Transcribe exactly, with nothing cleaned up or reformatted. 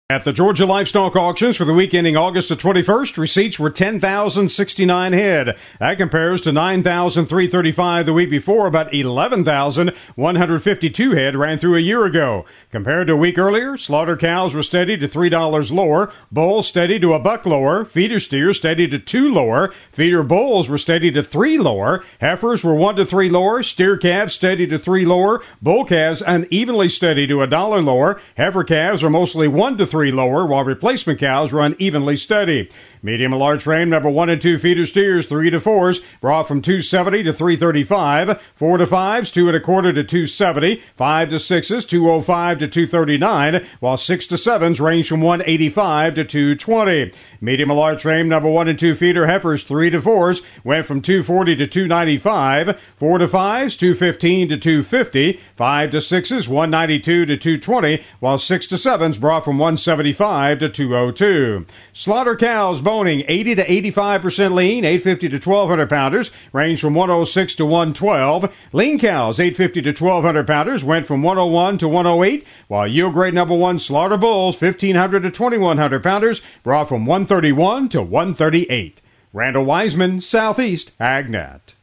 At the Georgia Livestock Auctions for the week ending August the twenty-first, receipts were ten thousand sixty-nine head. That compares to nine thousand three hundred thirty-five the week before. About eleven thousand one hundred fifty-two head ran through a year ago. Compared to a week earlier, slaughter cows were steady to three dollars lower, bulls steady to a buck lower, feeder steers steady to two lower, feeder bulls were steady to three lower, heifers were one to three lower, steer calves steady to three lower, bull calves unevenly steady to a dollar lower, heifer calves are mostly one to three lower, while replacement cows run evenly steady. Medium and large frame number one and two feeder steers, three to fours, brought from two seventy to three thirty-five. Four to fives, two and a quarter to two seventy. Five to sixes, two oh five to two thirty-nine, while six to sevens range from one eighty-five to two twenty. Medium and large frame number one and two feeder heifers, three to fours, went from two forty to two ninety-five. Four to fives, two fifteen to two fifty. Five to sixes, one ninety-two to two twenty, while six to sevens brought from one seventy-five to two oh two. Slaughter cows boning eighty to eighty-five percent lean, eight fifty to twelve hundred pounders, range from one oh six to one twelve. Lean cows, eight fifty to twelve hundred pounders, went from one oh one to one oh eight, while yield grade number one slaughter bulls, fifteen hundred to twenty-one hundred pounders, brought from one thirty-one to one thirty-eight. Randall Wiseman, Southeast AgNet.